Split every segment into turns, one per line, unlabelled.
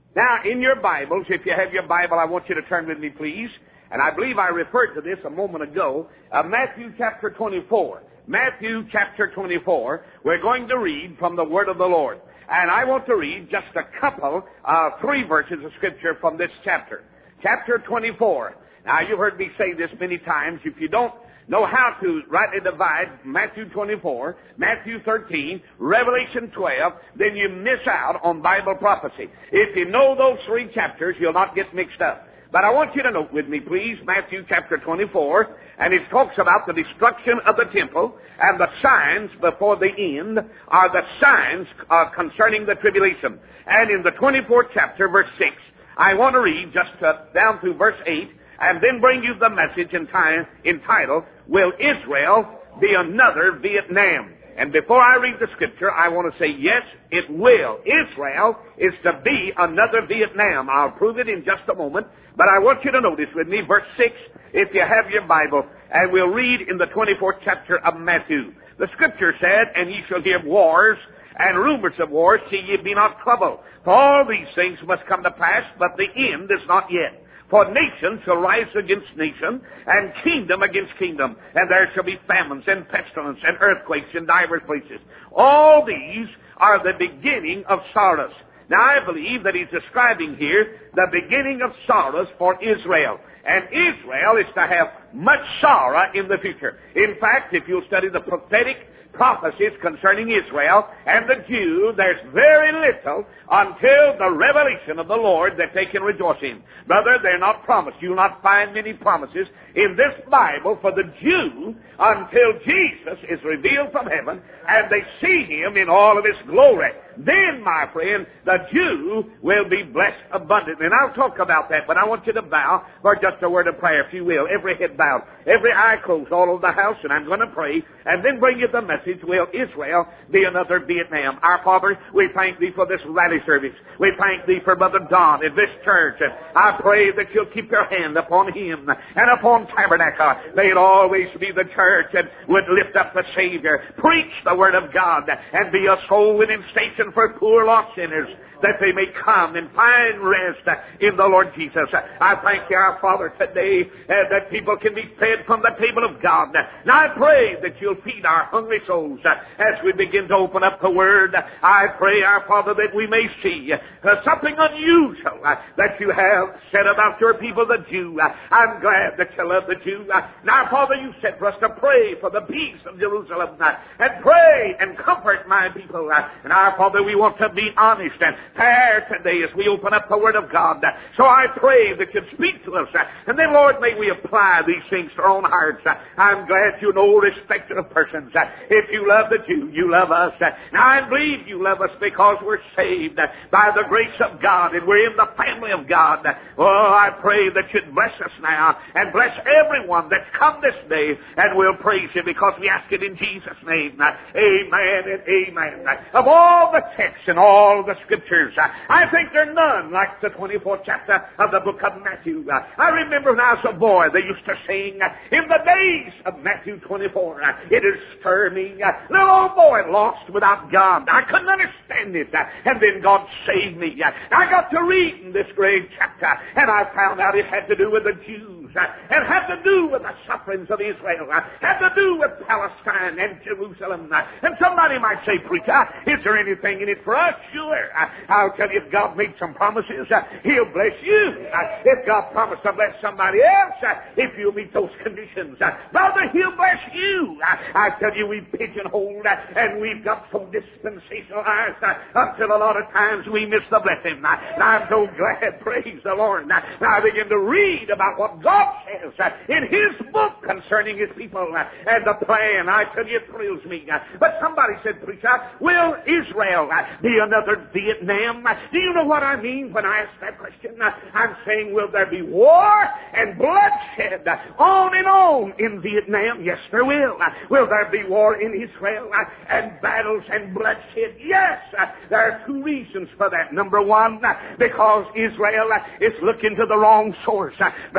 Now, in your Bibles, if you have your Bible, I want you to turn with me, please. And I believe I referred to this a moment ago. Matthew chapter 24. Matthew chapter 24. We're going to read from the Word of the Lord. And I want to read just a couple, 3 verses of Scripture from this chapter. Chapter 24. Now, you've heard me say this many times. If you don't know how to rightly divide Matthew 24, Matthew 13, Revelation 12, then you miss out on Bible prophecy. If you know those 3 chapters, you'll not get mixed up. But I want you to note with me, please, Matthew chapter 24, and it talks about the destruction of the temple, and the signs before the end are the signs concerning the tribulation. And in the 24th chapter, verse 6, I want to read just down through verse 8, and then bring you the message entitled, Will Israel Be Another Vietnam? And before I read the Scripture, I want to say, yes, it will. Israel is to be another Vietnam. I'll prove it in just a moment. But I want you to notice with me, verse 6, if you have your Bible, and we'll read in the 24th chapter of Matthew. The Scripture said, And ye shall hear wars and rumors of wars, see ye be not troubled. For all these things must come to pass, but the end is not yet. For nation shall rise against nation, and kingdom against kingdom, and there shall be famines and pestilence and earthquakes in divers places. All these are the beginning of sorrows. Now, I believe that he's describing here the beginning of sorrows for Israel. And Israel is to have much sorrow in the future. In fact, if you'll study the prophetic prophecies concerning Israel and the Jew, there's very little until the revelation of the Lord that they can rejoice in. Brother, they're not promised. You'll not find many promises in this Bible for the Jew until Jesus is revealed from heaven and they see Him in all of His glory. Then, my friend, the Jew will be blessed abundantly. And I'll talk about that, but I want you to bow for just a word of prayer, if you will. Every head bowed, every eye closed all over the house, and I'm going to pray and then bring you the message, Will Israel Be Another Vietnam? Our Father, we thank Thee for this rally service. We thank Thee for Brother Don and this church. And I pray that You'll keep Your hand upon him and upon Tabernacle. May it always be the church that would lift up the Savior, preach the Word of God, and be a soul-winning station for poor lost sinners, that they may come and find rest in the Lord Jesus. I thank You, our Father, today that people can be fed from the table of God. Now I pray that You'll feed our hungry souls as we begin to open up the Word. I pray, our Father, that we may see something unusual that You have said about Your people, the Jew. I'm glad that You love the Jew. Now, Father, You said for us to pray for the peace of Jerusalem and pray and comfort my people. And our Father, we want to be honest and fair today as we open up the Word of God. So I pray that You'd speak to us. And then, Lord, may we apply these things to our own hearts. I'm glad You know respect of persons. If You love the Jew, You love us. Now, I believe You love us because we're saved by the grace of God and we're in the family of God. Oh, I pray that You'd bless us now and bless everyone that's come this day, and we'll praise You because we ask it in Jesus' name. Amen and amen. Of all the texts and all the Scriptures, I think there are none like the 24th chapter of the book of Matthew. I remember when I was a boy, they used to sing, in the days of Matthew 24, it is stir me. Little old boy lost without God. I couldn't understand it. And then God saved me. I got to reading this great chapter, and I found out it had to do with the Jews. It had to do with the sufferings of Israel. It had to do with Palestine and Jerusalem. And somebody might say, Preacher, is there anything in it for us? Sure. I'll tell you, if God made some promises, He'll bless you. If God promised to bless somebody else, if you meet those conditions, brother, He'll bless you. I tell you, we pigeonholed and we've got so dispensationalized until a lot of times we miss the blessing. And I'm so glad, praise the Lord. Now I begin to read about what God says in His book concerning His people and the plan. I tell you, it thrills me. But somebody said, Preacher, will Israel be another Vietnam? Do you know what I mean when I ask that question? I'm saying, will there be war and bloodshed on and on in Vietnam? Yes, there will. Will there be war in Israel and battles and bloodshed? Yes. There are 2 reasons for that. Number one, because Israel is looking to the wrong source. Brother, let me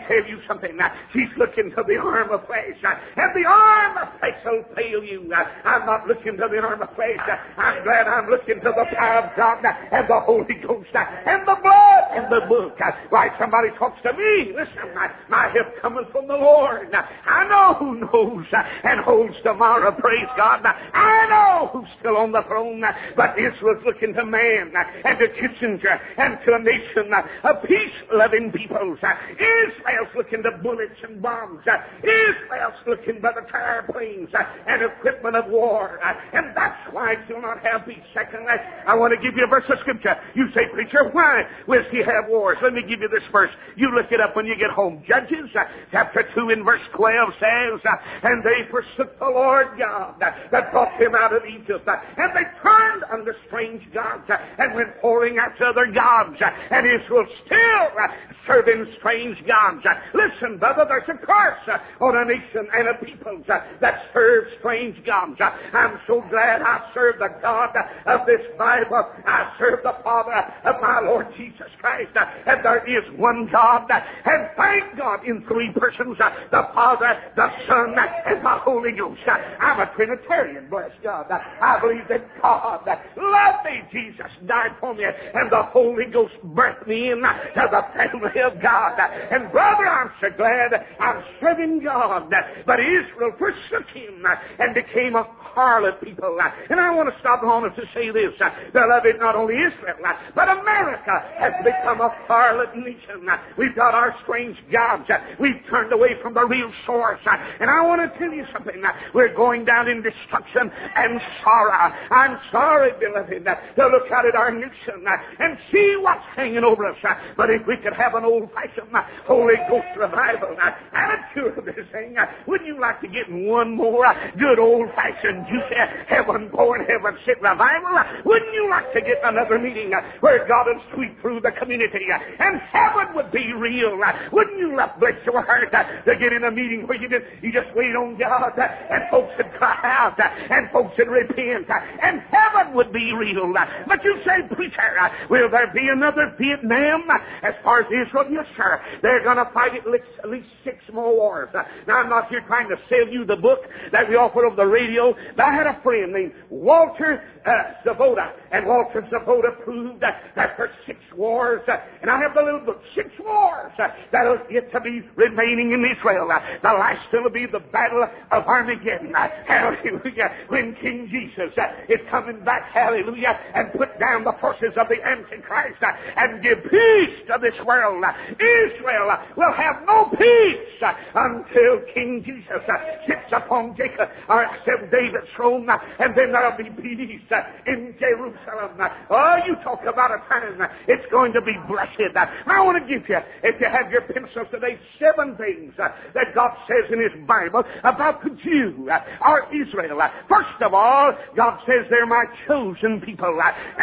tell you something. She's looking to the arm of flesh. And the arm of flesh will fail you. I'm not looking to the arm of flesh. I'm glad I'm looking to the power of God and the Holy Ghost and the blood and the book. Why, somebody talks to me. Listen, my help cometh from the Lord. I know who knows and holds tomorrow. Praise God. I know who's still on the throne. But Israel's looking to man and to Kissinger and to a nation of peace-loving peoples. Israel's looking to bullets and bombs. Israel's looking by the tire planes and equipment of war. And that's why it will not have peace. Secondly, I want to give you a verse of Scripture. You say, preacher, why will he have wars? Let me give you this verse. You look it up when you get home. Judges chapter 2 and verse 12 says, and they forsook the Lord God that brought them out of Egypt. And they turned unto strange gods and went whoring after other gods. And Israel still serving strange gods. Listen, brother, there's a curse on a nation and a people that serve strange gods. I'm so glad I serve the God of this Bible. I serve the Father of my Lord Jesus Christ. And there is one God. And thank God in three persons, the Father, the Son, and the Holy Ghost. I'm a Trinitarian, bless God. I believe that God loved me. Jesus died for me. And the Holy Ghost birthed me into the family of God. And brother, I'm so glad I'm serving God. But Israel forsook him and became a harlot people. And I want to stop long to say this. Beloved, not only Israel, but America has become a harlot nation. We've got our strange gods. We've turned away from the real source. And I want to tell you something. We're going down in destruction and sorrow. I'm sorry, beloved, to look out at our nation and see what's hanging over us. But if we could have an old-fashioned Holy Ghost revival attitude of this thing, wouldn't you like to get one more good old-fashioned juicy heaven-born, heaven-sent revival? Wouldn't you like to get another meeting where God would sweep through the community and heaven would be real? Wouldn't you love, bless your heart, to get in a meeting where you just wait on God and folks would cry out and folks would repent and heaven would be real? But you say, preacher, will there be another Vietnam? As far as Israel, yes, sir. They're going to fight at least 6 more wars. Now, I'm not here trying to sell you the book that we offer over the radio, but I had a friend named Walter Zavoda, and Walter Zavoda proved that for 6 wars, and I have the little book, 6 wars that'll yet to be remaining in Israel. The last will be the Battle of Armageddon. Hallelujah. When King Jesus is coming back, hallelujah, and put down the forces of the Antichrist and give peace to this world. Israel will have no peace until King Jesus sits upon Jacob or David's throne, and then there'll be peace in Jerusalem. Oh, you talk about a time it's going to be blessed. I want to give you, if you have your pencils today, 7 things that God says in His Bible about the Jew or Israel. First of all, God says they're my chosen people.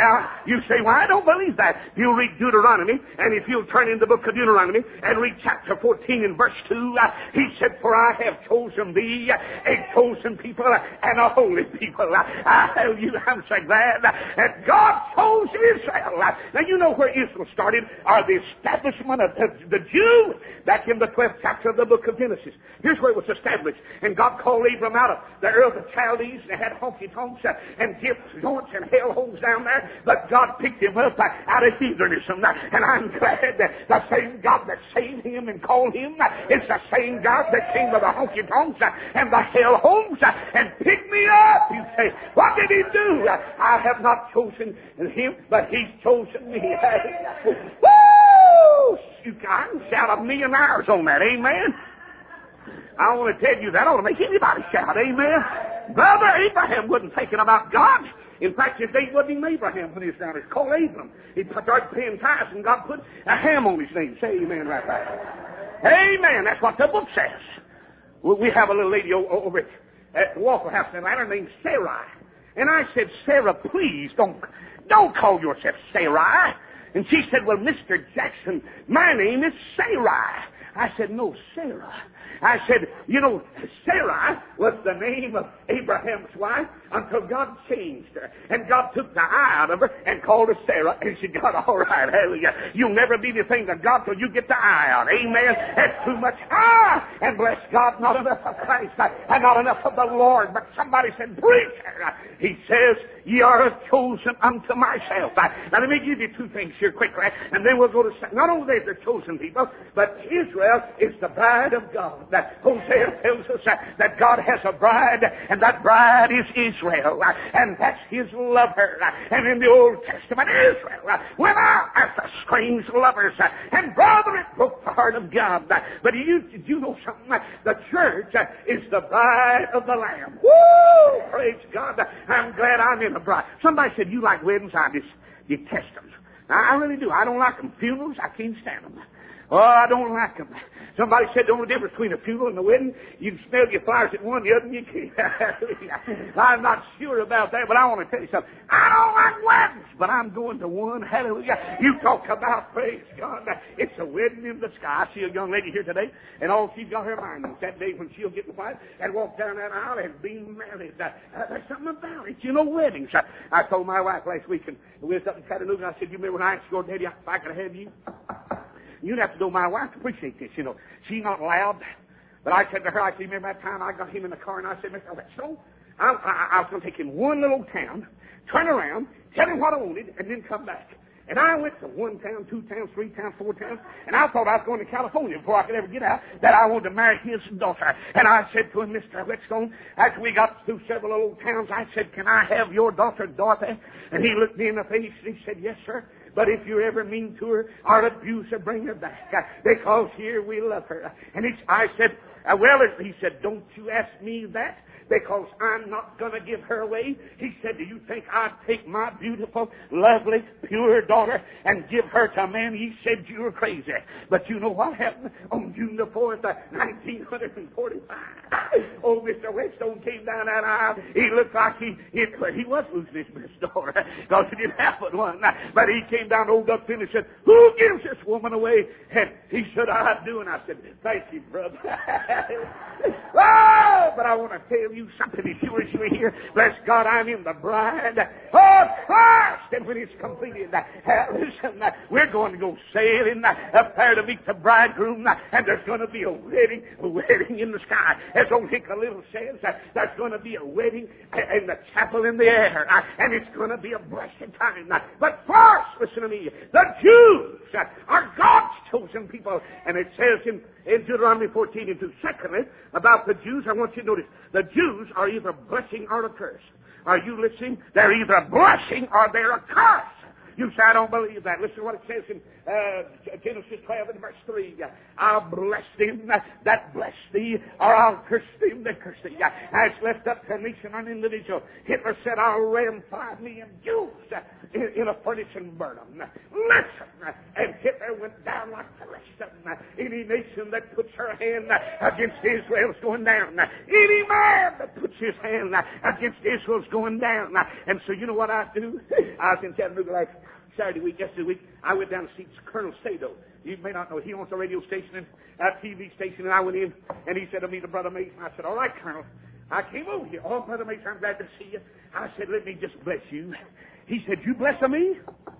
You say, well, I don't believe that. You read Deuteronomy, and if you'll turn in the book of Deuteronomy and read chapter 14 and verse 2, He said, for I have chosen thee, a chosen people and a holy people. I tell you, I'm so glad that God chose Israel. Now, you know where Israel started, or the establishment of the Jew, back in the 12th chapter of the book of Genesis. Here's where it was established. And God called Abram out of the Ur of the Chaldees, and they had honky-tonks and gifts, joints, and hellholes down there, but God picked him up out of heathenism. And I'm glad that the same God that saved him and called him is the same God that came with the honky-tonks and the hellholes and picked me up. You say, what did He do? I have not chosen him, but He's chosen me. Woo! You can shout 1,000,000 hours on that. Amen. I want to tell you that ought to make anybody shout. Amen. Brother Abraham wasn't thinking about God. In fact, his name wasn't even Abraham when he was down there. It's called Abram. He started paying tithes, and God put a ham on his name. Say amen right there. Amen. That's what the book says. We have a little lady over at the Waffle House in Atlanta named Sarai. And I said, Sarah, please don't call yourself Sarai. And she said, well, Mr. Jackson, my name is Sarai. I said, no, Sarah. I said, you know, Sarah was the name of Abraham's wife until God changed her. And God took the I out of her and called her Sarah, and she got all right. Hallelujah. You'll never be anything to God till you get the I out. Amen. That's too much. And bless God, not enough of Christ and not enough of the Lord. But somebody said, preacher, he says, ye are chosen unto myself. Now let me give you two things here quickly, and then we'll go to, not only they're chosen people, but Israel is the bride of God. Hosea tells us that God has a bride, and that bride is Israel, and that's his lover. And in the Old Testament, Israel went out after strange lovers, and brother, it broke the heart of God. But you know something? The church is the bride of the Lamb. Woo! Praise God. I'm glad I'm in a bride. Somebody said, you like weddings? I just detest them. I really do. I don't like them. Funerals, I can't stand them. Oh, I don't like them. Somebody said the only difference between a funeral and a wedding, you can smell your flowers at one, the other you can't. I'm not sure about that, but I want to tell you something. I don't like weddings, but I'm going to one. Hallelujah. You talk about, praise God, it's a wedding in the sky. I see a young lady here today, and all she's got her mind is that day when she'll get the wife and walk down that aisle and be married. There's something about it. You know, weddings. I told my wife last week, and we was up in Chattanooga, I said, you remember when I asked your daddy if I could have you? You'd have to know my wife to appreciate this, you know. She's not loud. But I said to her, I said, remember that time I got him in the car and I said, Mr. Whetstone, I was going to take him one little town, turn around, tell him what I wanted, and then come back. And I went to one town, two towns, three towns, four towns, and I thought I was going to California before I could ever get out, that I wanted to marry his daughter. And I said to him, Mr. Whetstone, after we got through several little towns, I said, can I have your daughter, Dorothy? And he looked me in the face and he said, yes, sir. But if you're ever mean to her or abuse her, bring her back, because here we love her. And I said, he said, don't you ask me that, because I'm not going to give her away. He said, do you think I'd take my beautiful, lovely, pure daughter and give her to a man? He said, you were crazy. But you know what happened on June the 4th, 1945? Oh, Mr. Whetstone came down that aisle. He looked like he was losing his best daughter, because he didn't have but one. But he came down, old up in and said, who gives this woman away? And he said, I do. And I said, thank you, brother. Oh, but I want to tell you something as sure as you're here. Bless God, I'm in the bride of Christ. And when it's completed, listen, we're going to go sailing up there to meet the bridegroom, and there's going to be a wedding in the sky. As old Hick Little says, there's going to be a wedding in the chapel in the air, and it's going to be a blessed time. But first, listen to me, the Jews are God's chosen people. And it says in Deuteronomy 14 and 2, secondly, about the Jews, I want you to notice, the Jews are either blessing or a curse. Are you listening? They're either a blessing or they're a curse. You say, I don't believe that. Listen to what it says in Genesis 12 and verse 3. I'll bless them that bless thee, or I'll curse them that curse thee. As left up to a nation or an individual, Hitler said, I'll ram 5 million Jews in a furnace and burn them. Listen, and Hitler went down like the rest of them. Any nation that puts her hand against Israel is going down. Any man that puts his hand against Israel is going down. And so you know what I do? I was in Chattanooga last Saturday week, yesterday week. I went down to see Colonel Sado. You may not know, he owns a radio station and a TV station, and I went in, and he said to me, Brother Mason, I said, all right, Colonel. I came over here. Oh, Brother Mason, I'm glad to see you. I said, let me just bless you. He said, you bless me?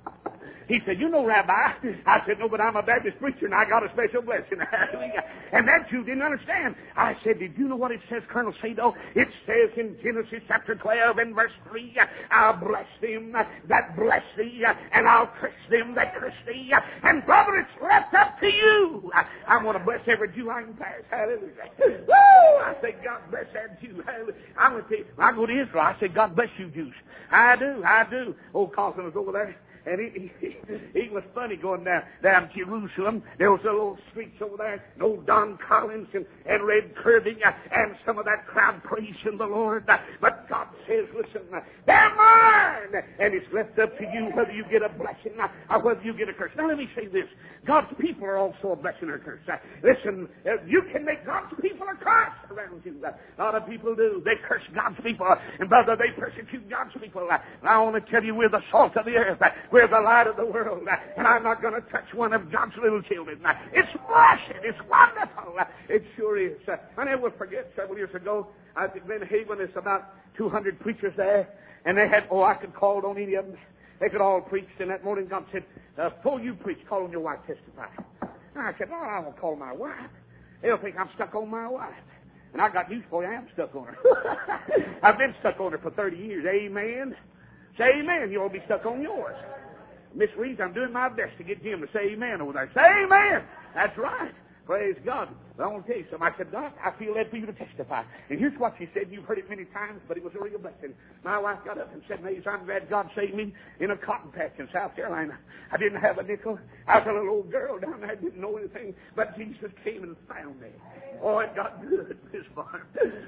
He said, you know, Rabbi. I said, no, but I'm a Baptist preacher, and I got a special blessing. And that Jew didn't understand. I said, did you know what it says, Colonel Sado? It says in Genesis chapter 12 and verse 3, I'll bless them that bless thee, and I'll curse them that curse thee. And brother, it's left up to you. I'm going to bless every Jew I can pass. Hallelujah. Woo! I say, God bless that Jew. Hallelujah. I'm going to tell you, when I go to Israel, I say, God bless you, Jews. I do. Old Carlson was over there. And he was funny going down Jerusalem. There was a little streets over there, and old Don Collins and Red Kirby and some of that crowd praising the Lord. But God says, listen, they're mine. And it's left up to you whether you get a blessing or whether you get a curse. Now let me say this. God's people are also a blessing or a curse. Listen, you can make God's people a curse around you. A lot of people do. They curse God's people. And brother, they persecute God's people. I want to tell you, we're the salt of the earth. We're the light of the world. and I'm not going to touch one of God's little children. It's blessed. It's wonderful. It sure is. I never will forget several years ago, I was at Glen Haven. There's about 200 preachers there, and they had, I could call on any of them. They could all preach. And that morning God said, before you preach, call on your wife, testify. And I said, no, I won't call my wife. They'll think I'm stuck on my wife. And I got news for you, I am stuck on her. I've been stuck on her for 30 years. Amen. Say amen. You ought to be stuck on yours. Miss Reeves, I'm doing my best to get Jim to say amen over there. Say amen. That's right. Praise God. But I want to tell you something. I said, Doc, I feel led for you to testify. And here's what she said. You've heard it many times, but it was a real blessing. My wife got up and said, Maze, I'm glad God saved me in a cotton patch in South Carolina. I didn't have a nickel. I was a little old girl down there. I didn't know anything. But Jesus came and found me. Oh, it got good, Miss Barnes.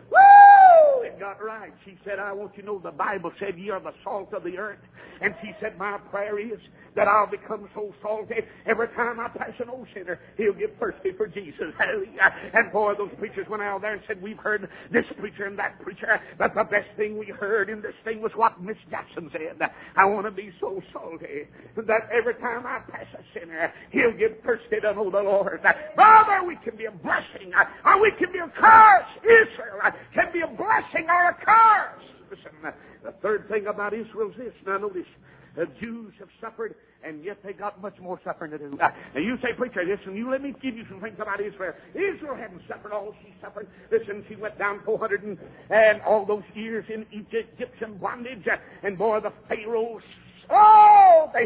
Woo! It got right. She said, I want you to know the Bible said you are the salt of the earth. And she said, my prayer is that I'll become so salty every time I pass an old sinner, he'll get thirsty for Jesus. Hallelujah. And boy, those preachers went out there and said, we've heard this preacher and that preacher, but the best thing we heard in this thing was what Miss Jackson said. I want to be so salty that every time I pass a sinner, he'll get thirsty to know the Lord. Brother, we can be a blessing, or we can be a curse. Israel can be a blessing or a curse. Listen, the third thing about Israel is this. Now notice, the Jews have suffered, and yet they got much more suffering to do. Now you say, preacher, listen, you let me give you some things about Israel. Israel hadn't suffered all she suffered. Listen, she went down 400 and all those years in Egyptian bondage, and boy, the Pharaohs, they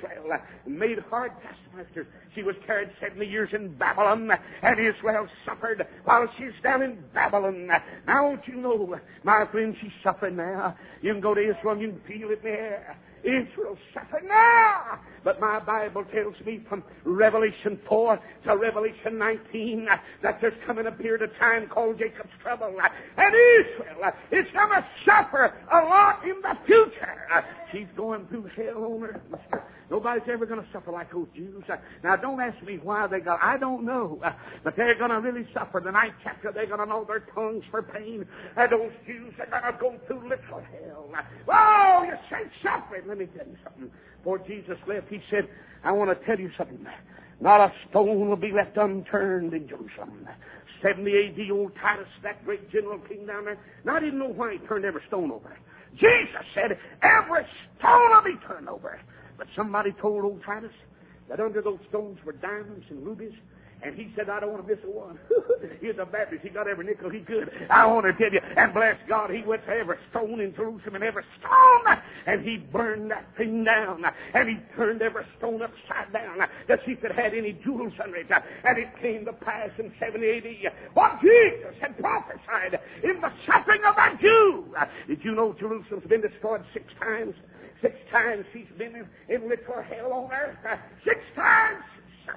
made hard taskmasters. She was carried 70 years in Babylon, and Israel suffered while she's down in Babylon. Now, don't you know, my friend, she's suffering now. You can go to Israel and you can feel it there. Israel's suffering now. But my Bible tells me from Revelation 4 to Revelation 19 that there's coming a period of time called Jacob's trouble. And Israel is going to suffer a lot in the future. She's going through hell on earth. Nobody's ever going to suffer like those Jews. Now, don't ask me why they got, I don't know. But they're going to really suffer. The 9th chapter, they're going to know their tongues for pain. And those Jews are going to go through literal hell. Oh, you say suffering. Let me tell you something. Before Jesus left, he said, I want to tell you something. Not a stone will be left unturned in Jerusalem. 70 A.D., old Titus, that great general king down there. Now, I didn't know why he turned every stone over. Jesus said, every stone will be turned over. But somebody told old Titus that under those stones were diamonds and rubies. And he said, I don't want to miss a one. He's a Baptist. He got every nickel he could. I want to tell you. And bless God, he went to every stone in Jerusalem and every stone. And he burned that thing down. And he turned every stone upside down to see if it had any jewels under it. And it came to pass in 70 A.D. what Jesus had prophesied in the suffering of a Jew. Did you know Jerusalem's been destroyed 6 times? 6 times she's been in literal hell on earth. 6 times.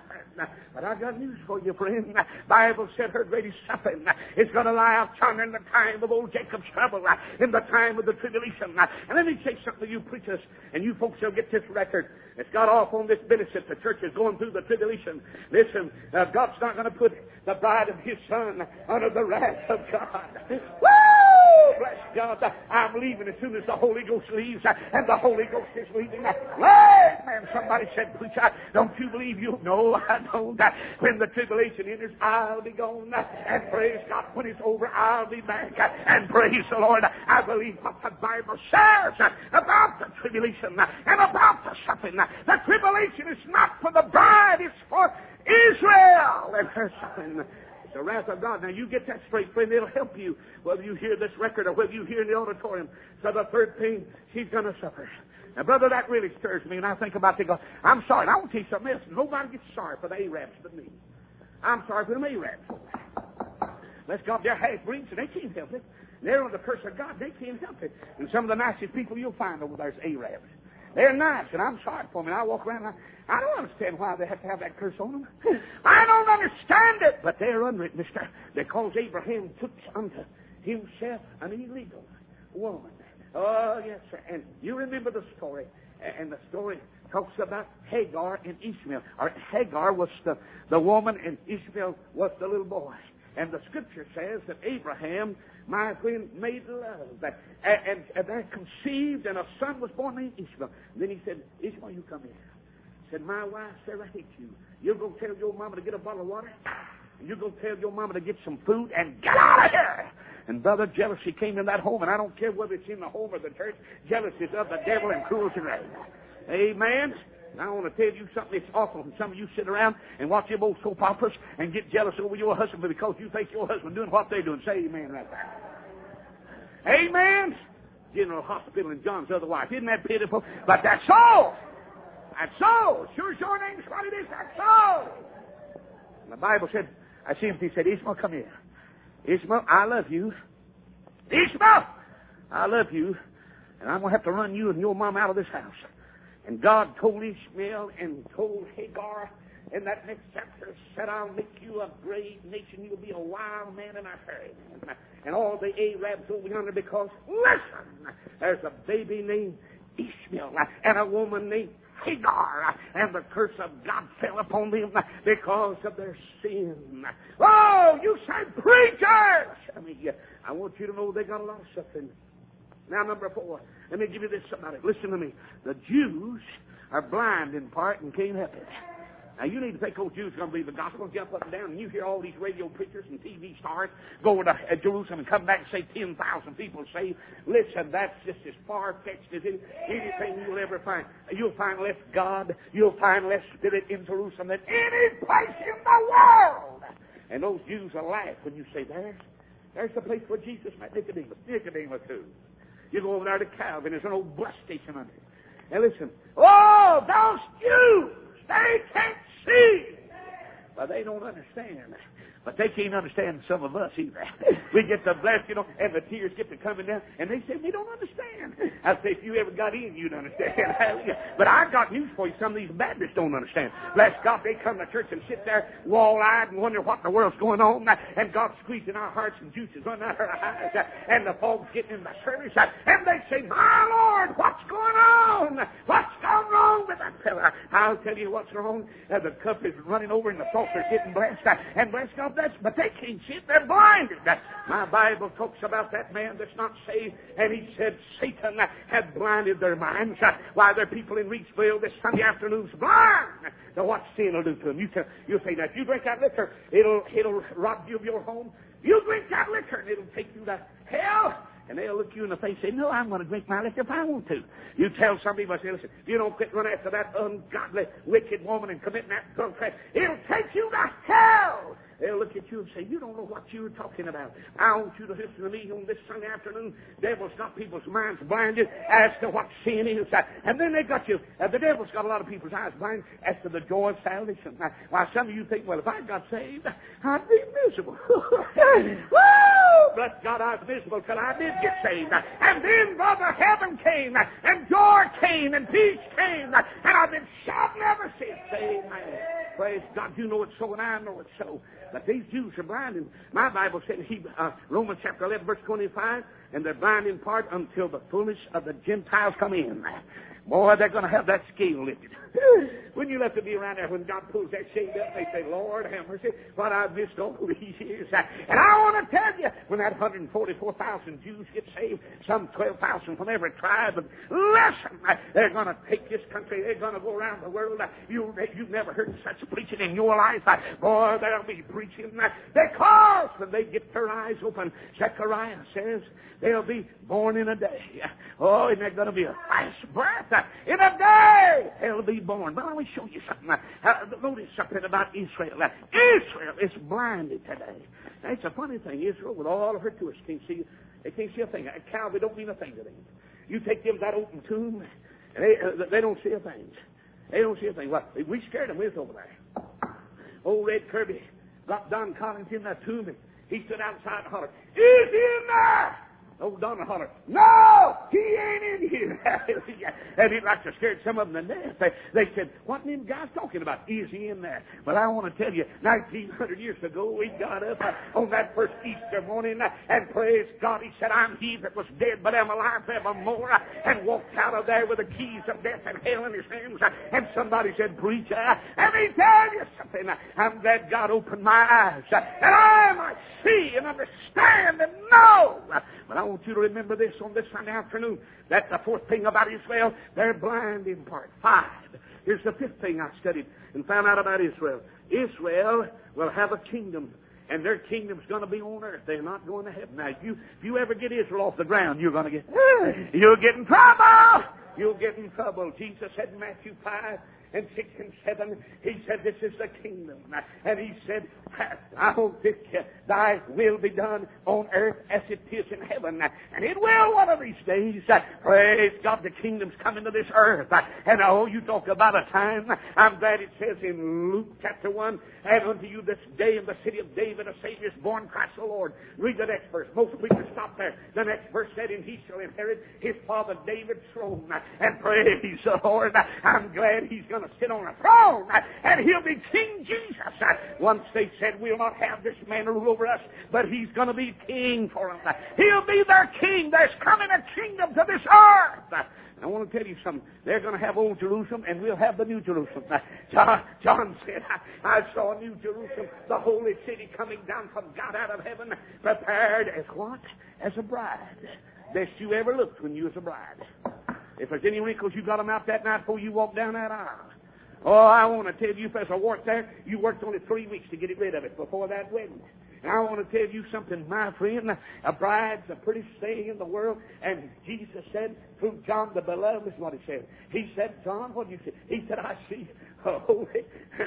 But I got news for you, friend. The Bible said her greatest suffering is going to lie out yonder in the time of old Jacob's trouble, in the time of the tribulation. And let me say something to you preachers, and you folks will get this record. It's got off on this benefit. The church is going through the tribulation. Listen, God's not going to put the bride of His Son under the wrath of God. Woo! Bless God. I'm leaving as soon as the Holy Ghost leaves, and the Holy Ghost is leaving. Man, somebody said, preacher, don't you believe you? No, I don't. When the tribulation enters, I'll be gone. And praise God, when it's over, I'll be back. And praise the Lord, I believe what the Bible says about the tribulation and about the suffering. The tribulation is not for the bride, it's for Israel and her suffering. It's the wrath of God. Now, you get that straight, friend. It'll help you whether you hear this record or whether you hear in the auditorium. So the third thing, she's going to suffer. Now, brother, that really stirs me, and I think about it. I'm sorry. And I want to tell you something else. Nobody gets sorry for the Arabs but me. I'm sorry for them Arabs. Let's go up there, half-breeds, and they can't help it. They're under the curse of God. They can't help it. And some of the nicest people you'll find over there is Arabs. They're nice, and I'm sorry for them. And I walk around, and I don't understand why they have to have that curse on them. I don't understand it. But they're under it, mister, because Abraham took unto himself an illegal woman. Oh, yes, sir. And you remember the story. And the story talks about Hagar and Ishmael. Or Hagar was the woman, and Ishmael was the little boy. And the Scripture says that Abraham, my friend, made love. And they conceived, and a son was born named Ishmael. And then he said, Ishmael, you come here. Said, my wife said, I hate you. You're going to tell your mama to get a bottle of water? And you're going to tell your mama to get some food and get out of here. And brother, jealousy came in that home, and I don't care whether it's in the home or the church. Jealousy is of the devil and cruelty to rags. Amen. And I want to tell you something that's awful. And some of you sit around and watch them old soap operas and get jealous over your husband because you think your husband doing what they're doing. Say amen right there. Amen. General Hospital and John's other wife. Isn't that pitiful? But that's so. That's so. Sure as your name's what it is. That's so. And the Bible said, I see him, he said, Ishmael, come here. Ishmael, I love you. Ishmael, I love you. And I'm going to have to run you and your mom out of this house. And God told Ishmael and told Hagar in that next chapter, said, I'll make you a great nation. You'll be a wild man and a hairy man. And all the Arabs over yonder because, listen, there's a baby named Ishmael and a woman named Hagar, and the curse of God fell upon them because of their sin. Oh, you say preachers! I want you to know they got a lot of suffering. Now, number 4, let me give you this about it. Listen to me. The Jews are blind in part and can't help it. Now, you need to think those Jews are going to believe the gospel, jump up and down, and you hear all these radio preachers and TV stars go to Jerusalem and come back and say 10,000 people saved. Listen, that's just as far-fetched as anything you'll ever find. You'll find less God, you'll find less Spirit in Jerusalem than any place in the world. And those Jews will laugh when you say, there's the place where Jesus met Nicodemus too. You go over there to Calvin, there's an old bus station under it. Now listen, oh, those Jews, they can't see. Well, they don't understand. But they can't understand some of us either. We get the blessed, and the tears get to coming down, and they say, we don't understand. I say, if you ever got in, you'd understand. But I got news for you. Some of these Baptists don't understand. Bless God, they come to church and sit there wall-eyed and wonder what in the world's going on, and God's squeezing our hearts and juices running out of our eyes, and the fog's getting in the service, and they say, my Lord, what's going on? What's gone wrong with that fella? I'll tell you what's wrong. The cup is running over and the saucer's getting blessed, and bless God, but they can't see it. They're blinded. My Bible talks about that man that's not saved, and he said Satan had blinded their minds. Why, there are people in Reedsville this Sunday afternoon's blind to what sin will do to them. You say that if you drink that liquor, it'll rob you of your home. You drink that liquor, and it'll take you to hell. And they'll look you in the face and say, no, I'm going to drink my liquor if I want to. You tell somebody, say, listen, you don't quit running after that ungodly, wicked woman and committing that adultery, it'll take you to hell. They'll look at you and say, you don't know what you're talking about. I want you to listen to me on this Sunday afternoon. Devil's got people's minds blinded as to what sin is. And then they got you. The devil's got a lot of people's eyes blinded as to the joy of salvation. Why, some of you think, well, if I got saved, I'd be miserable. Woo! Bless God, I was miserable till I did get saved. And then, brother, heaven came, and joy came, and peace came, and I've been shouting ever since. Amen. Praise God, you know it's so, and I know it's so. But these Jews are blind, and my Bible said in Romans chapter 11, verse 25, and they're blind in part until the fullness of the Gentiles come in. Boy, they're going to have that scale lifted. When you left to be around there, when God pulls that shade up, they say, Lord, have mercy, what I've missed all these years. And I want to tell you, when that 144,000 Jews get saved, some 12,000 from every tribe, and listen, they're going to take this country, they're going to go around the world. You've never heard such preaching in your life. Boy, they'll be preaching, because when they get their eyes open, Zechariah says, they'll be born in a day. Oh, isn't that going to be a fast breath? In a day, they'll be born. But let me show you something. Notice something about Israel. Israel is blinded today. Now, it's a funny thing. Israel, with all of her tourists, can't see a thing. Calvary don't mean a thing to them. You take them to that open tomb, and they don't see a thing. They don't see a thing. Well, we scared them with over there. Old Red Kirby got Don Collins in that tomb, and he stood outside and hollered, "Is he in there?" Old Donna hollered, "No, he ain't in here." And he'd like to scare some of them to death. They said, "What are them guys talking about? Is he in there?" Well, I want to tell you, 1900 years ago, we got up on that first Easter morning, and praise God, he said, "I'm he that was dead, but am alive evermore," and walked out of there with the keys of death and hell in his hands. And somebody said, "Preacher, let me tell you something. I'm glad God opened my eyes, and I might see and understand and know." But I want you to remember this on this Sunday afternoon, that the fourth thing about Israel, they're blind in part. 5, Here's the fifth thing I studied and found out about Israel. Israel will have a kingdom, and their kingdom's going to be on earth. They're not going to heaven. Now, if you ever get Israel off the ground, you'll get in trouble. You'll get in trouble. Jesus said in Matthew 5 and 6 and 7, He said, this is the kingdom. And He said, I hope that thy will be done on earth as it is in heaven. And it will one of these days. Praise God, the kingdom's coming to this earth. And you talk about a time. I'm glad it says in Luke chapter 1, and unto you this day in the city of David a Savior is born, Christ the Lord. Read the next verse. Most people stop there. The next verse said, and he shall inherit his father David's throne. And praise the Lord. I'm glad he's going to sit on a throne, and he'll be King Jesus. Once they said, we'll not have this man rule over us, but he's going to be king for them. He'll be their king. There's coming a kingdom to this earth. I want to tell you something. They're going to have old Jerusalem, and we'll have the new Jerusalem. John said, I saw New Jerusalem, the holy city, coming down from God out of heaven, prepared as what? As a bride. Best you ever looked when you was a bride. If there's any wrinkles, you got them out that night before you walked down that aisle. Oh, I want to tell you, if there's a wart there, you worked only 3 weeks to get rid of it before that wedding. And I want to tell you something, my friend. A bride's the prettiest thing in the world. And Jesus said, through John the Beloved, is what He said. He said, John, what did you say? He said, I see a holy,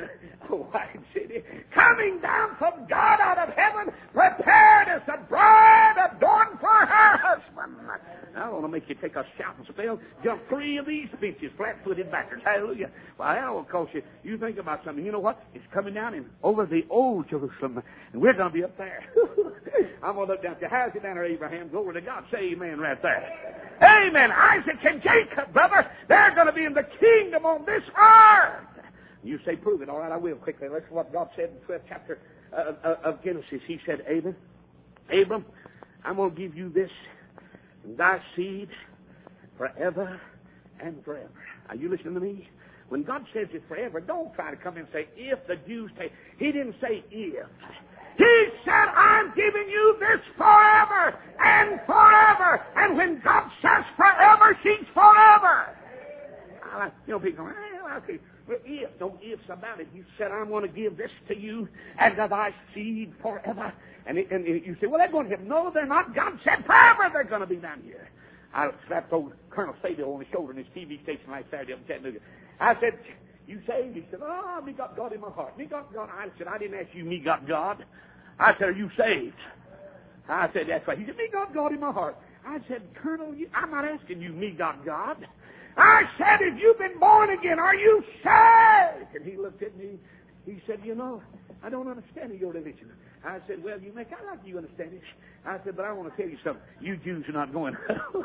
a white city coming down from God out of heaven, prepared as a bride adorned for her husband. I want to make you take a shouting spell, jump 3 of these benches, flat-footed backwards. Hallelujah. Well, that will cost you. You think about something. You know what? It's coming down in over the old Jerusalem, and we're going to be up there. I'm going to look down there. How's it down there, Abraham? Glory to God. Say amen right there. Amen. Isaac and Jacob, brother, they're going to be in the kingdom on this earth. You say, prove it. All right, I will quickly. Let's what God said in the 12th chapter of Genesis. He said, Abram, I'm going to give you this, thy seed, forever and forever. Are you listening to me? When God says it forever, don't try to come in and say, if the Jews take. He didn't say if. He said, I'm giving you this forever and forever. And when God says forever, she's forever. People go, okay. Well, no ifs about it. He said, I'm going to give this to you and to thy seed forever. And you say, well, they're going to heaven. No, they're not. God said forever they're going to be down here. I slapped old Colonel Sable on the shoulder in his TV station last Saturday up in Chattanooga. I said, you saved? He said, me got God in my heart. Me got God. I said, I didn't ask you, me got God. I said, are you saved? I said, that's right. He said, me got God in my heart. I said, Colonel, I'm not asking you, me got God. I said, if you've been born again, are you saved? And he looked at me. He said, I don't understand your religion. I said, well, I like you understand it. I said, but I want to tell you something. You Jews are not going.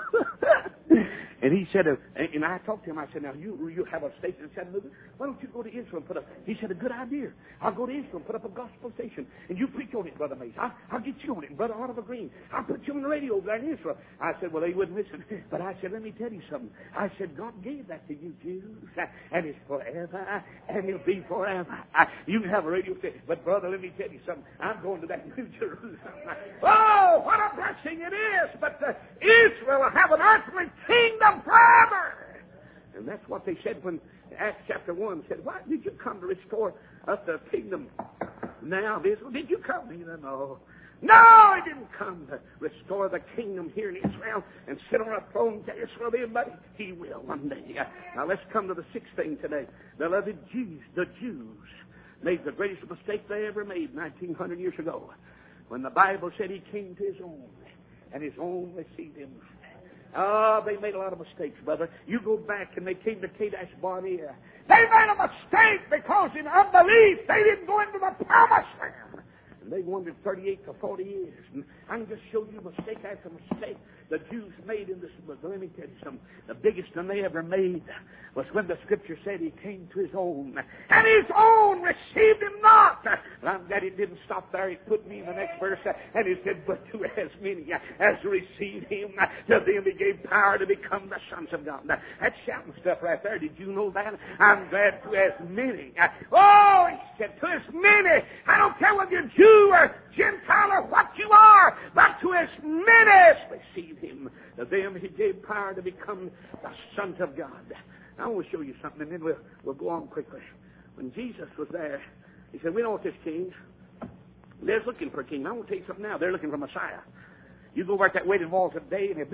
And he said, and I talked to him. I said, now, you have a station in Chattanooga. Why don't you go to Israel and put up? He said, a good idea. I'll go to Israel and put up a gospel station. And you preach on it, Brother Mays. I'll get you on it, and Brother Oliver Green. I'll put you on the radio over there in Israel. I said, well, they wouldn't listen. But I said, let me tell you something. I said, God gave that to you Jews. And it's forever. And it'll be forever. You can have a radio station. But, brother, let me tell you something. I'm going to that New Jerusalem. Oh, what a blessing it is. But Israel will have an earthly kingdom forever. And that's what they said when Acts chapter 1 said, why did you come to restore us the kingdom now of Israel? Did you come? No. No, he didn't come to restore the kingdom here in Israel and sit on a throne to Israel then, but he will one day. Now let's come to the sixth thing today. Beloved, the Jews made the greatest mistake they ever made 1900 years ago when the Bible said he came to his own and his own received him. They made a lot of mistakes, brother. You go back and they came to Kadesh Barnea. They made a mistake because in unbelief they didn't go into the promised land. And they wandered 38 to 40 years. And I can just show you mistake after mistake the Jews made in this book. Let me tell you something. The biggest one they ever made was when the Scripture said he came to his own. And his own received him not. And I'm glad it didn't stop there. He put me in the next verse. And he said, but to as many as received him, to them he gave power to become the sons of God. That's shouting stuff right there. Did you know that? I'm glad to as many. Oh, he said, to as many. I don't care whether you're Jew or Gentile or what you are, but to as many as received him, to them he gave power to become the sons of God. I want to show you something, and then we'll go on quickly. When Jesus was there, he said, we know what this king's. They're looking for a king. I want to tell you something now. They're looking for Messiah. You go over at that waiting wall today, and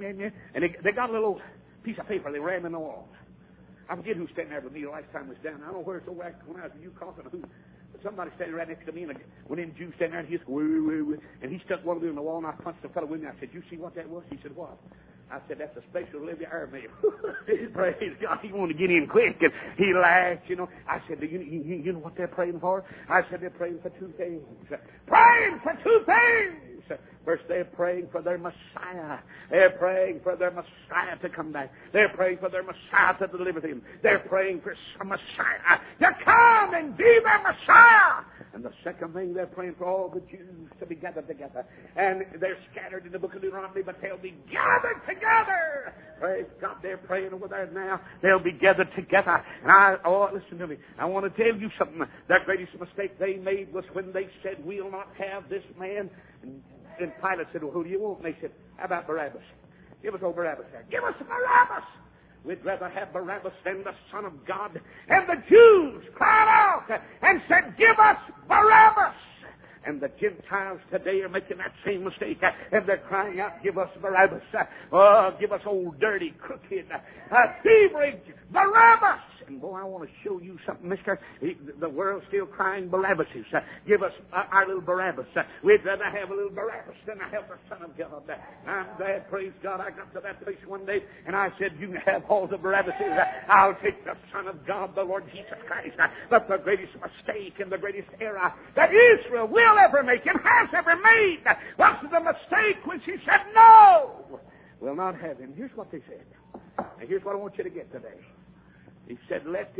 they got a little piece of paper they ran in the wall. I forget who's standing there with me the last time I was down. I don't know where it's over at when I was you coughing who. But somebody standing right next to me, and one of them Jews standing there, and he just woo, and he stuck one of them in the wall, and I punched the fellow with me. I said, you see what that was? He said, what? I said, that's a special Olivia Airmail. Praise God. He wanted to get in quick, and he laughed, you know. I said, you know what they're praying for? I said, they're praying for two things. Praying for two things. First, they're praying for their Messiah. They're praying for their Messiah to come back. They're praying for their Messiah to deliver them. They're praying for some Messiah to come and be their Messiah. And the second thing, they're praying for all the Jews to be gathered together. And they're scattered in the book of Deuteronomy, but they'll be gathered together. Praise God, they're praying over there now. They'll be gathered together. And listen to me. I want to tell you something. Their greatest mistake they made was when they said, we'll not have this man. And Pilate said, well, who do you want? And they said, how about Barabbas? Give us old Barabbas there. Give us Barabbas! We'd rather have Barabbas than the Son of God. And the Jews cried out and said, give us Barabbas! And the Gentiles today are making that same mistake. And they're crying out, give us Barabbas. Give us old, dirty, crooked, thievery Barabbas. And boy, I want to show you something, mister. The world's still crying Barabbases. Give us our little Barabbas. We'd rather have a little Barabbas than a helpless Son of God. I'm glad, praise God, I got to that place one day, and I said, you can have all the Barabbases. I'll take the Son of God, the Lord Jesus Christ. But the greatest mistake and the greatest error that Israel will ever make and has ever made was the mistake when she said, no, we'll not have him. Here's what they said. And here's what I want you to get today. He said, let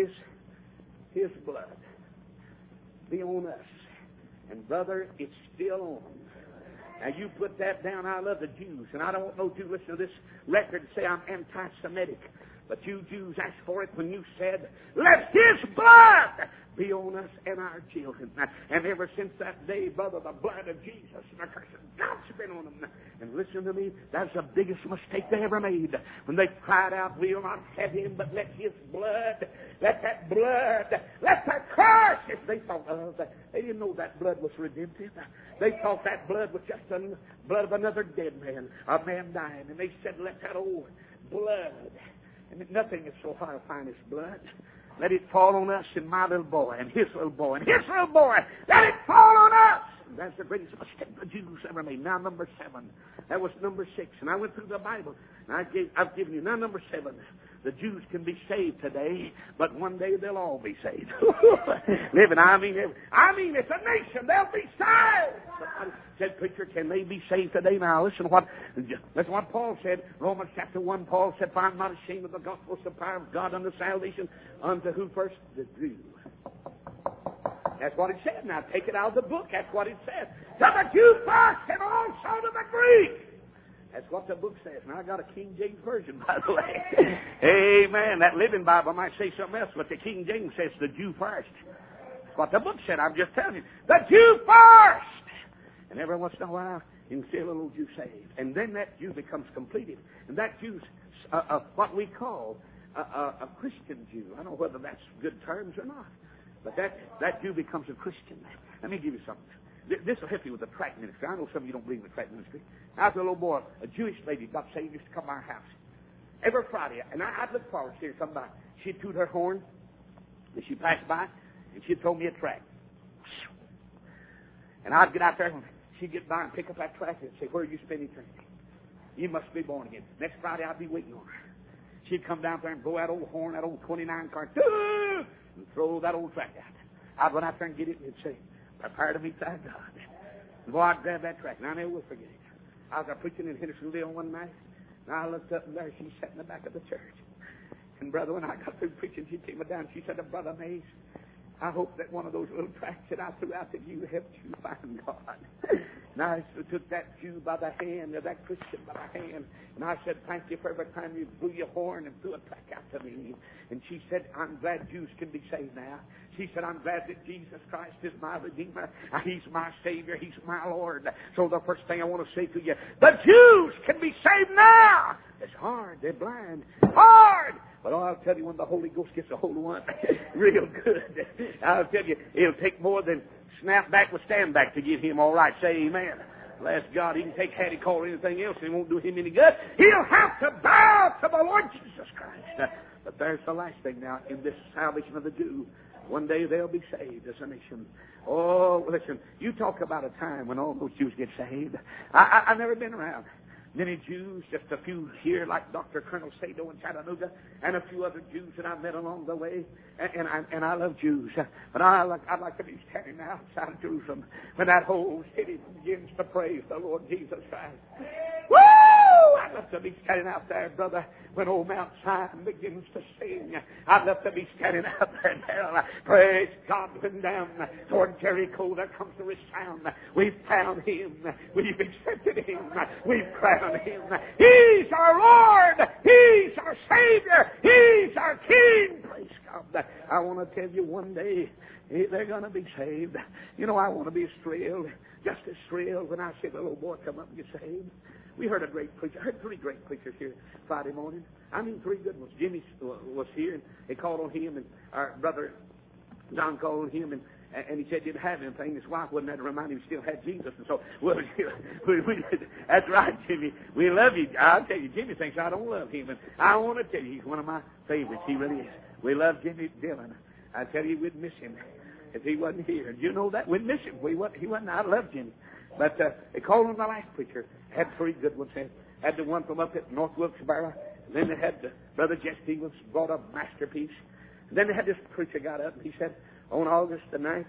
his blood be on us. And brother, it's still on. Now you put that down. I love the Jews. And I don't want no Jew listen to this record and say I'm anti-Semitic. But you Jews asked for it when you said, let his blood be on us and our children. And ever since that day, brother, the blood of Jesus and the curse of God's been on them. And listen to me, that's the biggest mistake they ever made. When they cried out, we'll not have him, but let his blood, let that blood, let the curse. They thought they didn't know that blood was redemptive. They thought that blood was just the blood of another dead man, a man dying. And they said, let that old blood, and nothing is so horrifying as blood. Let it fall on us and my little boy and his little boy and his little boy. Let it fall on us. And that's the greatest mistake the Jews ever made. Now number 7. That was number 6. And I went through the Bible. And I've given you now number 7. The Jews can be saved today, but one day they'll all be saved. Living, I mean, it's a nation. They'll be saved. Somebody said, preacher, can they be saved today? Now, listen what Paul said. Romans chapter 1, Paul said, for I'm not ashamed of the gospel, it's the power of God unto salvation. Unto who first? The Jew. That's what it said. Now, take it out of the book. That's what it said. To the Jew first, and also to the Greek. That's what the book says. Now, I got a King James Version, by the way. Amen. That Living Bible might say something else, but the King James says the Jew first. That's what the book said. I'm just telling you. The Jew first! And every once in a while, you can see a little Jew saved. And then that Jew becomes completed. And that Jew's what we call a Christian Jew. I don't know whether that's good terms or not. But that Jew becomes a Christian. Let me give you something. This will help you with the tract ministry. I know some of you don't believe in the tract ministry. I was a little boy, a Jewish lady got saved, used to come to our house every Friday. And I'd look forward to seeing her come by. She'd toot her horn, and she'd pass by, and she'd throw me a tract. And I'd get out there, and she'd get by and pick up that tract and say, where are you spending eternity? You must be born again. Next Friday, I'd be waiting on her. She'd come down there and blow that old horn, that old 29 car, and throw that old tract out. I'd run out there and get it, and it'd say, prepare to meet thy God. And boy, I'd grab that tract, and I never will forget it. I was preaching in Hendersonville one night, and I looked up, and there she sat in the back of the church. And brother, when I got through preaching, she came down, she said, Brother Mays, I hope that one of those little tracts that I threw out that you helped you find God. And I took that Jew by the hand, or that Christian by the hand, and I said, thank you for every time you blew your horn and threw a tract out to me. And she said, I'm glad Jews can be saved now. She said, I'm glad that Jesus Christ is my Redeemer. He's my Savior. He's my Lord. So the first thing I want to say to you, the Jews can be saved now. It's hard. They're blind. Hard. But I'll tell you, when the Holy Ghost gets a hold of one, real good, I'll tell you, it'll take more than snap back with stand back to get him all right. Say amen. Bless God, he can take Hattie Call or anything else, and it won't do him any good. He'll have to bow to the Lord Jesus Christ. But there's the last thing now in this salvation of the Jew. One day they'll be saved as a nation. Oh, listen, you talk about a time when all those Jews get saved. I've never been around many Jews, just a few here like Dr. Colonel Sado in Chattanooga, and a few other Jews that I've met along the way. And I love Jews. But I'd like to be standing outside of Jerusalem when that whole city begins to praise the Lord Jesus Christ. Woo! I'd love to be standing out there, brother, when old Mount Zion begins to sing. I'd love to be standing out there now. Praise God, when down toward Jericho there comes the sound. We've found him. We've accepted him. We've crowned him. He's our Lord. He's our Savior. He's our King. Praise God. I want to tell you, one day they're going to be saved. You know, I want to be thrilled, just as thrilled when I see the little boy come up and get saved. We heard a great preacher. I heard 3 great preachers here Friday morning. I mean, 3 good ones. Jimmy was here, and they called on him, and our brother John called on him, and he said he didn't have anything. His wife wasn't there to remind him he still had Jesus. And so, well, that's right, Jimmy. We love you. I'll tell you, Jimmy thinks I don't love him, and I want to tell you, he's one of my favorites. He really is. We love Jimmy Dillon. I tell you, we'd miss him if he wasn't here. You know that? We'd miss him. He wasn't. I love Jimmy. But they called on the last preacher. Had 3 good ones. Had the one from up at North Wilkes-Barre. Then they had Brother Jess Stevens brought a masterpiece. And then they had this preacher got up and he said, on August the 9th,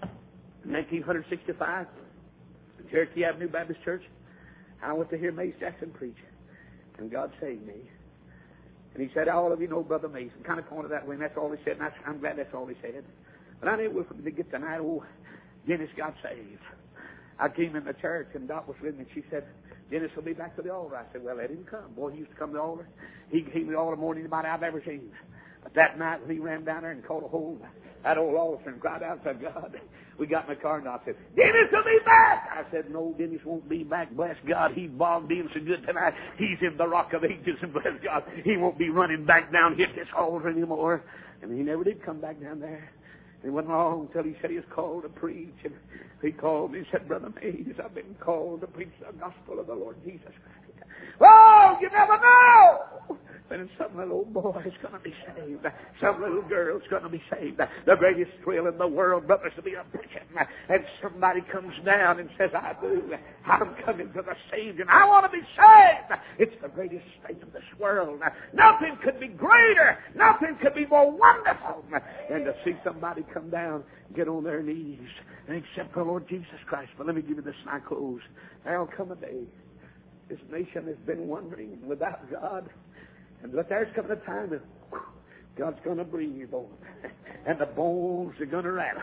1965, Cherokee Avenue Baptist Church, I went to hear Mays Jackson preach. And God saved me. And he said, all of you know Brother Mays. And kind of pointed that way, and that's all he said. And I'm glad that's all he said. But I knew if we could get tonight, Dennis got saved. I came in the church, and Dot was with me, and she said, Dennis will be back to the altar. I said, well, let him come. Boy, he used to come to the altar. He came to the altar more than anybody I've ever seen. But that night, when he ran down there and caught a hold of that old altar and cried out to God, we got in the car, and Dot said, Dennis will be back. I said, no, Dennis won't be back. Bless God, he bogged in so good tonight. He's in the Rock of Ages, and bless God, he won't be running back down hit this altar anymore. And he never did come back down there. It wasn't long until he said he was called to preach. And he called me and said, Brother Mays, I've been called to preach the gospel of the Lord Jesus Christ. Oh, you never know when some little boy's going to be saved. Some little girl's going to be saved. The greatest thrill in the world, brothers, to be a preaching. And somebody comes down and says, I do. I'm coming to the Savior. I want to be saved. It's the greatest state of this world. Nothing could be greater. Nothing could be more wonderful than to see somebody come down, get on their knees, and accept the Lord Jesus Christ. But let me give you this and I close. There'll come a day. This nation has been wandering without God. But there's coming a time that God's going to breathe on them. And the bones are going to rattle.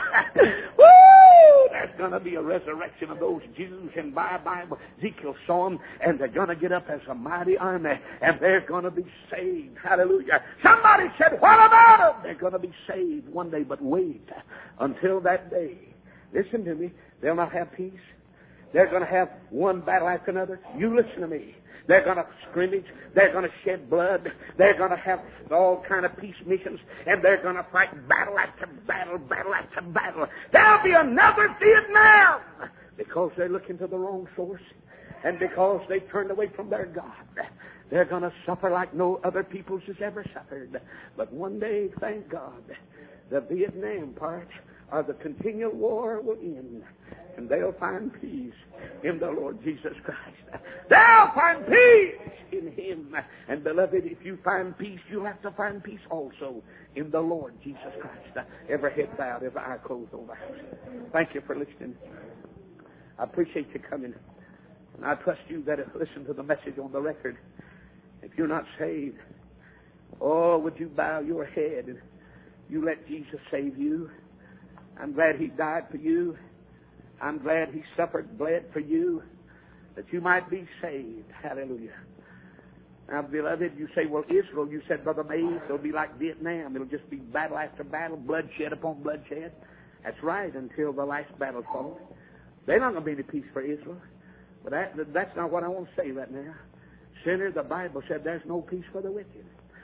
Woo! There's going to be a resurrection of those Jews. And by Bible, Ezekiel saw them. And they're going to get up as a mighty army. And they're going to be saved. Hallelujah. Somebody said, what about them? They're going to be saved one day. But wait until that day. Listen to me. They'll not have peace. They're going to have one battle after another. You listen to me. They're going to scrimmage. They're going to shed blood. They're going to have all kind of peace missions. And they're going to fight battle after battle, battle after battle. There'll be another Vietnam because they're looking to the wrong source and because they turned away from their God. They're going to suffer like no other peoples has ever suffered. But one day, thank God, the Vietnam part or the continual war will end. And they'll find peace in the Lord Jesus Christ. They'll find peace in Him. And beloved, if you find peace, you'll have to find peace also in the Lord Jesus Christ. Every head bowed, every eye closed over. Thank you for listening. I appreciate you coming. And I trust you that have listened to the message on the record. If you're not saved, oh, would you bow your head and you let Jesus save you? I'm glad He died for you. I'm glad He suffered, bled for you, that you might be saved. Hallelujah. Now, beloved, you say, well, Israel, you said, Brother Mays, it'll be like Vietnam. It'll just be battle after battle, bloodshed upon bloodshed. That's right, until the last battle falls. There's not going to be any peace for Israel. But that's not what I want to say right now. Sinner, the Bible said there's no peace for the wicked.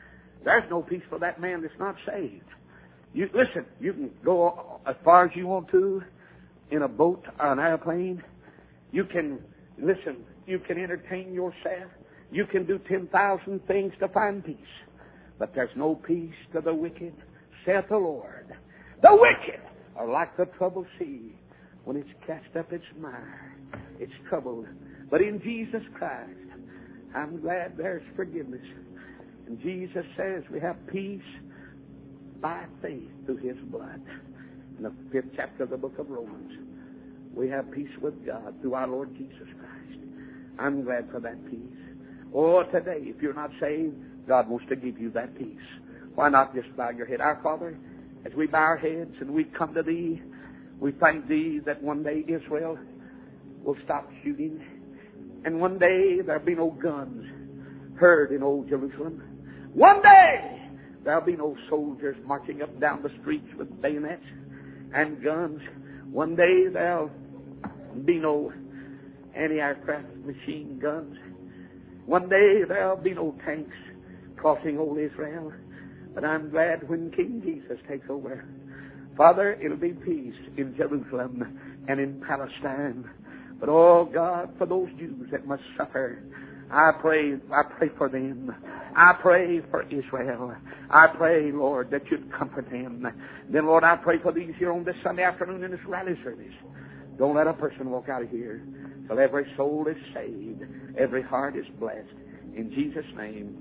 There's no peace for that man that's not saved. Listen, you can go as far as you want to in a boat or an airplane. You can entertain yourself. You can do 10,000 things to find peace. But there's no peace to the wicked, saith the Lord. The wicked are like the troubled sea. When it's cast up its mire, it's troubled. But in Jesus Christ, I'm glad there's forgiveness. And Jesus says we have peace by faith through His blood. In the 5th chapter of the book of Romans, we have peace with God through our Lord Jesus Christ. I'm glad for that peace. Oh, today, if you're not saved, God wants to give you that peace. Why not just bow your head? Our Father, as we bow our heads and we come to Thee, we thank Thee that one day Israel will stop shooting, and one day there'll be no guns heard in old Jerusalem. One day there'll be no soldiers marching up and down the streets with bayonets and guns. One day there'll be no anti-aircraft machine guns. One day there'll be no tanks crossing old Israel. But I'm glad when King Jesus takes over, Father, it'll be peace in Jerusalem and in Palestine. But oh God, for those Jews that must suffer, I pray for them. I pray for Israel. I pray, Lord, that you'd comfort them. Then, Lord, I pray for these here on this Sunday afternoon in this rally service. Don't let a person walk out of here till every soul is saved, every heart is blessed. In Jesus' name.